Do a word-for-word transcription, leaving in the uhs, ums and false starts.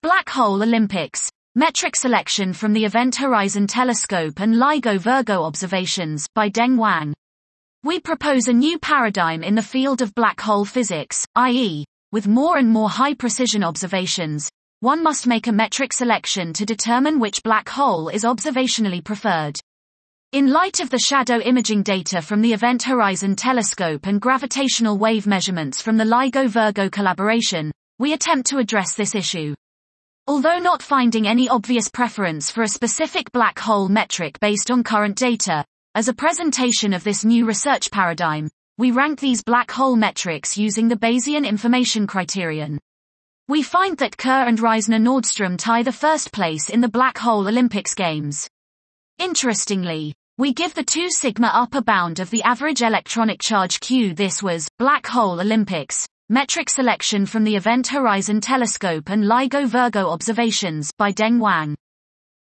Black Hole Olympics. Metric selection from the Event Horizon Telescope and LIGO Virgo observations, by Deng Wang. We propose a new paradigm in the field of black hole physics, that is, with more and more high-precision observations, one must make a metric selection to determine which black hole is observationally preferred. In light of the shadow imaging data from the Event Horizon Telescope and gravitational wave measurements from the LIGO Virgo collaboration, we attempt to address this issue. Although not finding any obvious preference for a specific black hole metric based on current data, as a presentation of this new research paradigm, we rank these black hole metrics using the Bayesian information criterion. We find that Kerr and Reisner-Nordstrom tie the first place in the Black Hole Olympics Games. Interestingly, we give the two sigma upper bound of the average electronic charge Q. This was Black Hole Olympics. Metric selection from the Event Horizon Telescope and LIGO Virgo observations, by Deng Wang.